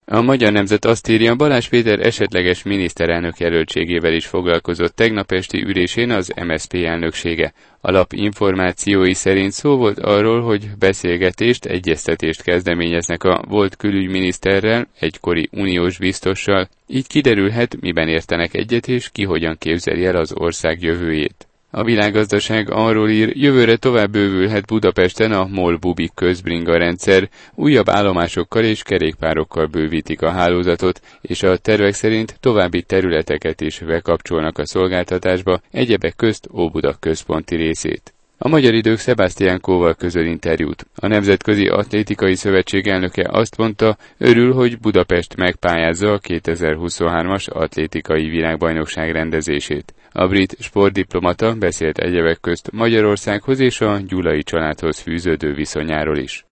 A Magyar Nemzet azt írja, Balázs Péter esetleges miniszterelnök jelöltségével is foglalkozott tegnap esti ülésén az MSZP elnöksége. A lap információi szerint szó volt arról, hogy beszélgetést, egyeztetést kezdeményeznek a volt külügyminiszterrel, egykori uniós biztossal, így kiderülhet, miben értenek egyet és ki hogyan képzeli el az ország jövőjét. A Világgazdaság arról ír, jövőre tovább bővülhet Budapesten a MOL Bubik közbringa rendszer, újabb állomásokkal és kerékpárokkal bővítik a hálózatot, és a tervek szerint további területeket is bekapcsolnak a szolgáltatásba, egyebek közt Óbuda központi részét. A Magyar Idők Sebastian Coe-val közöl interjút. A Nemzetközi Atlétikai Szövetség elnöke azt mondta, örül, hogy Budapest megpályázza a 2023-as atlétikai világbajnokság rendezését. A brit sportdiplomata beszélt egyebek közt Magyarországhoz és a Gyulai családhoz fűződő viszonyáról is.